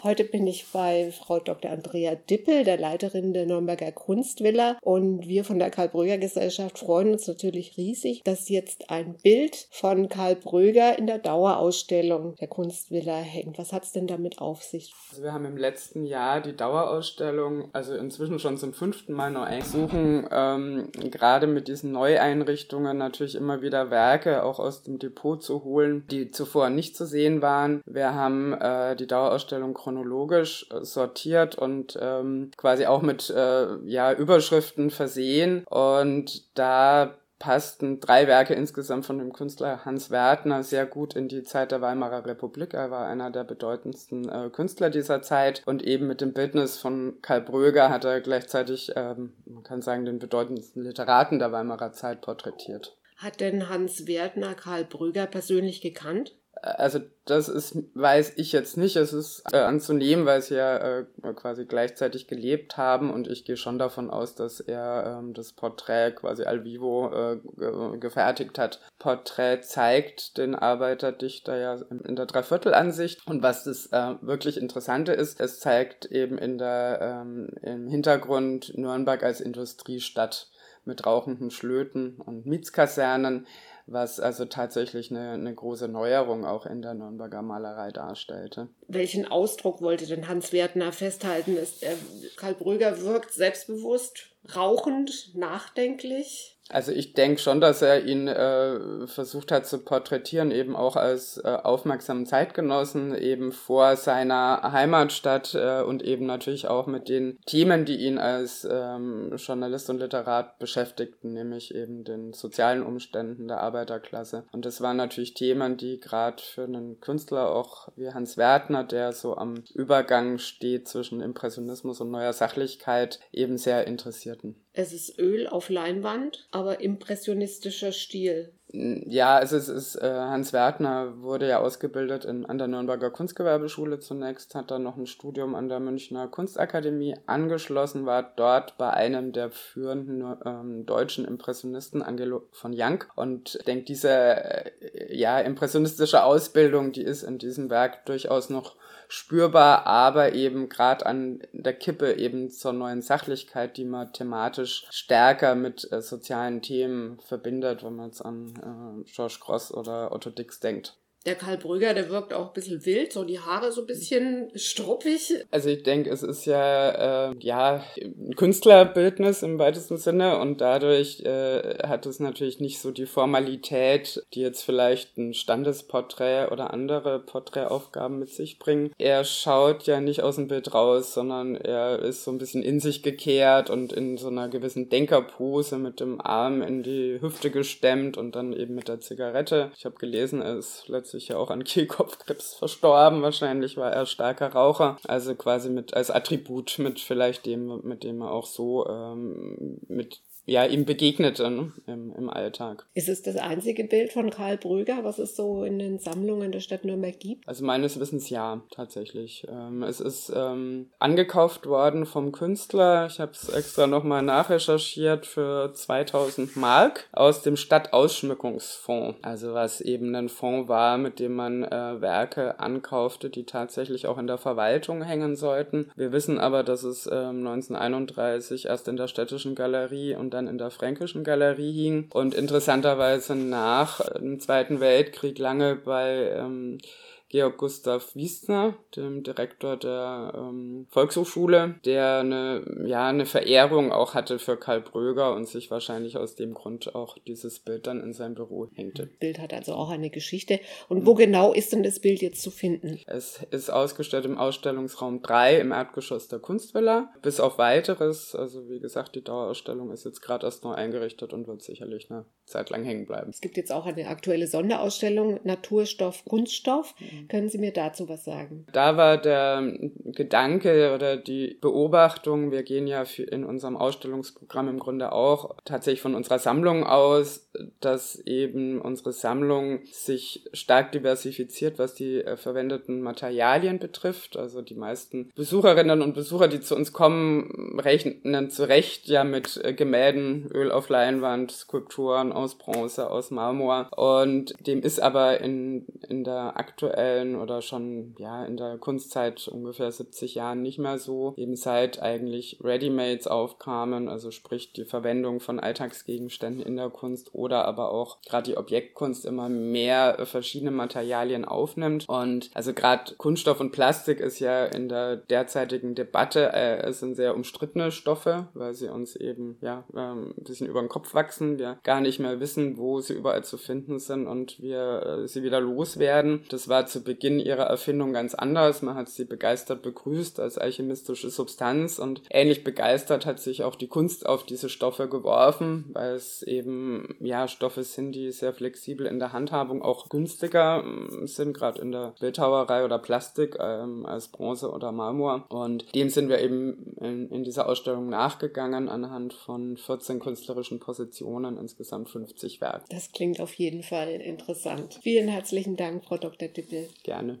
Heute bin ich bei Frau Dr. Andrea Dippel, der Leiterin der Nürnberger Kunstvilla. Und wir von der Karl-Bröger-Gesellschaft freuen uns natürlich riesig, dass jetzt ein Bild von Karl Bröger in der Dauerausstellung der Kunstvilla hängt. Was hat es denn damit auf sich? Also wir haben im letzten Jahr die Dauerausstellung, also inzwischen schon zum 5. Mal neu suchen, gerade mit diesen Neueinrichtungen natürlich immer wieder Werke auch aus dem Depot zu holen, die zuvor nicht zu sehen waren. Wir haben die Dauerausstellung chronologisch sortiert und quasi auch mit Überschriften versehen, und da passten 3 Werke insgesamt von dem Künstler Hans Wertner sehr gut in die Zeit der Weimarer Republik. Er war einer der bedeutendsten Künstler dieser Zeit, und eben mit dem Bildnis von Karl Bröger hat er gleichzeitig, man kann sagen, den bedeutendsten Literaten der Weimarer Zeit porträtiert. Hat denn Hans Wertner Karl Bröger persönlich gekannt? Also weiß ich jetzt nicht. Es ist anzunehmen, weil sie ja quasi gleichzeitig gelebt haben, und ich gehe schon davon aus, dass er das Porträt quasi al vivo gefertigt hat. Porträt zeigt den Arbeiterdichter ja in der Dreiviertelansicht, und was das wirklich Interessante ist, es zeigt eben im Hintergrund Nürnberg als Industriestadt mit rauchenden Schlöten und Mietskasernen, was also tatsächlich eine große Neuerung auch in der Nürnberger Malerei darstellte. Welchen Ausdruck wollte denn Hans Wertner festhalten? Karl Bröger wirkt selbstbewusst, rauchend, nachdenklich? Also ich denke schon, dass er ihn versucht hat zu porträtieren, eben auch als aufmerksamen Zeitgenossen, eben vor seiner Heimatstadt, und eben natürlich auch mit den Themen, die ihn als Journalist und Literat beschäftigten, nämlich eben den sozialen Umständen der Arbeiterklasse. Und das waren natürlich Themen, die gerade für einen Künstler auch wie Hans Wertner, der so am Übergang steht zwischen Impressionismus und neuer Sachlichkeit, eben sehr interessierten. Es ist Öl auf Leinwand, aber impressionistischer Stil. Ja, also es ist Hans Wertner wurde ja ausgebildet an der Nürnberger Kunstgewerbeschule zunächst, hat dann noch ein Studium an der Münchner Kunstakademie angeschlossen, war dort bei einem der führenden deutschen Impressionisten, Angelo von Jank, und ich denke, diese impressionistische Ausbildung, die ist in diesem Werk durchaus noch spürbar, aber eben gerade an der Kippe eben zur neuen Sachlichkeit, die man thematisch stärker mit sozialen Themen verbindet, wenn man jetzt an George Grosz oder Otto Dix denkt. Der Karl Bröger, der wirkt auch ein bisschen wild, so die Haare so ein bisschen struppig. Also ich denke, es ist ein Künstlerbildnis im weitesten Sinne, und dadurch hat es natürlich nicht so die Formalität, die jetzt vielleicht ein Standesporträt oder andere Porträtaufgaben mit sich bringen. Er schaut ja nicht aus dem Bild raus, sondern er ist so ein bisschen in sich gekehrt und in so einer gewissen Denkerpose mit dem Arm in die Hüfte gestemmt und dann eben mit der Zigarette. Ich habe gelesen, er ist letztlich ja auch an Kehlkopfkrebs verstorben. Wahrscheinlich war er starker Raucher. Also quasi als Attribut mit vielleicht dem, mit dem er auch so ihm begegnete, ne, im Alltag. Ist es das einzige Bild von Karl Bröger, was es so in den Sammlungen der Stadt Nürnberg gibt? Also meines Wissens ja, tatsächlich. Es ist angekauft worden vom Künstler. Ich habe es extra nochmal nachrecherchiert für 2000 Mark aus dem Stadtausschmückungsfonds. Also was eben ein Fonds war, mit dem man Werke ankaufte, die tatsächlich auch in der Verwaltung hängen sollten. Wir wissen aber, dass es 1931 erst in der Städtischen Galerie und dann in der Fränkischen Galerie hing und interessanterweise nach dem Zweiten Weltkrieg lange bei Georg Gustav Wiesner, dem Direktor der Volkshochschule, der eine Verehrung auch hatte für Karl Bröger und sich wahrscheinlich aus dem Grund auch dieses Bild dann in sein Büro hängte. Das Bild hat also auch eine Geschichte. Und wo genau ist denn das Bild jetzt zu finden? Es ist ausgestellt im Ausstellungsraum 3 im Erdgeschoss der Kunstvilla. Bis auf Weiteres, also wie gesagt, die Dauerausstellung ist jetzt gerade erst neu eingerichtet und wird sicherlich eine Zeit lang hängen bleiben. Es gibt jetzt auch eine aktuelle Sonderausstellung Naturstoff, Kunststoff. Können Sie mir dazu was sagen? Da war der Gedanke oder die Beobachtung, wir gehen ja in unserem Ausstellungsprogramm im Grunde auch tatsächlich von unserer Sammlung aus, dass eben unsere Sammlung sich stark diversifiziert, was die verwendeten Materialien betrifft. Also die meisten Besucherinnen und Besucher, die zu uns kommen, rechnen zu Recht ja mit Gemälden, Öl auf Leinwand, Skulpturen aus Bronze, aus Marmor. Und dem ist aber in der aktuellen herstellen oder schon in der Kunstzeit ungefähr 70 Jahren nicht mehr so. Eben seit eigentlich Readymates aufkamen, also sprich die Verwendung von Alltagsgegenständen in der Kunst oder aber auch gerade die Objektkunst immer mehr verschiedene Materialien aufnimmt. Und also gerade Kunststoff und Plastik ist ja in der derzeitigen Debatte, es sind sehr umstrittene Stoffe, weil sie uns eben ein bisschen über den Kopf wachsen, wir gar nicht mehr wissen, wo sie überall zu finden sind und wir sie wieder loswerden. Das war zu Beginn ihrer Erfindung ganz anders. Man hat sie begeistert begrüßt als alchemistische Substanz und ähnlich begeistert hat sich auch die Kunst auf diese Stoffe geworfen, weil es eben Stoffe sind, die sehr flexibel in der Handhabung auch günstiger sind, gerade in der Bildhauerei oder Plastik als Bronze oder Marmor. Und dem sind wir eben in dieser Ausstellung nachgegangen anhand von 14 künstlerischen Positionen, insgesamt 50 Werke. Das klingt auf jeden Fall interessant. Vielen herzlichen Dank, Frau Dr. Dippel. Gerne.